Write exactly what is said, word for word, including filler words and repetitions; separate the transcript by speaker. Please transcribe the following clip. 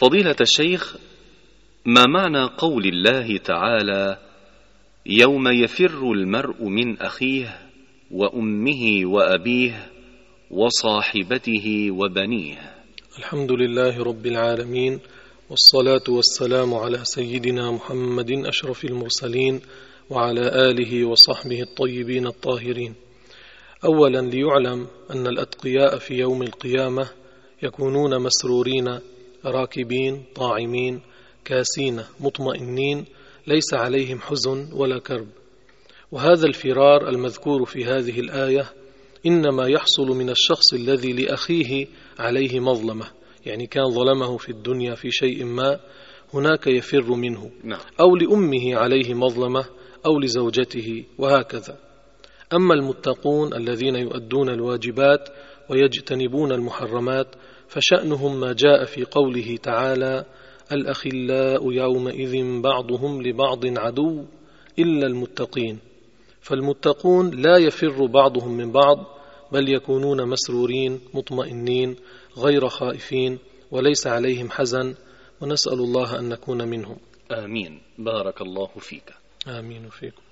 Speaker 1: فضيلة الشيخ، ما معنى قول الله تعالى: يوم يفر المرء من أخيه وأمه وأبيه وصاحبته وبنيه؟
Speaker 2: الحمد لله رب العالمين، والصلاة والسلام على سيدنا محمد أشرف المرسلين وعلى آله وصحبه الطيبين الطاهرين. أولا، ليعلم أن الأتقياء في يوم القيامة يكونون مسرورين راكبين طاعمين كاسين مطمئنين، ليس عليهم حزن ولا كرب. وهذا الفرار المذكور في هذه الآية إنما يحصل من الشخص الذي لأخيه عليه مظلمة، يعني كان ظلمه في الدنيا في شيء ما، هناك يفر منه، أو لأمه عليه مظلمة، أو لزوجته، وهكذا. أما المتقون الذين يؤدون الواجبات ويجتنبون المحرمات فشأنهم ما جاء في قوله تعالى: الأخلاء يومئذ بعضهم لبعض عدو إلا المتقين. فالمتقون لا يفر بعضهم من بعض، بل يكونون مسرورين مطمئنين غير خائفين وليس عليهم حزن، ونسأل الله أن نكون منهم.
Speaker 1: آمين. بارك الله فيك.
Speaker 2: آمين فيكم.